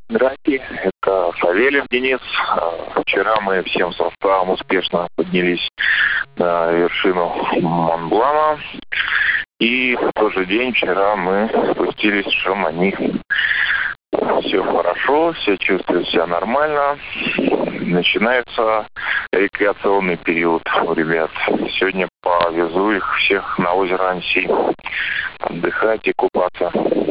Здравствуйте, это Савельев Денис. Вчера мы всем составом успешно поднялись на вершину Монблана. И в тот же день вчера мы спустились в Шамани. Все хорошо, все чувствуют себя нормально. Начинается рекреационный период у ребят. Сегодня повезу их всех на озеро Анси отдыхать и купаться.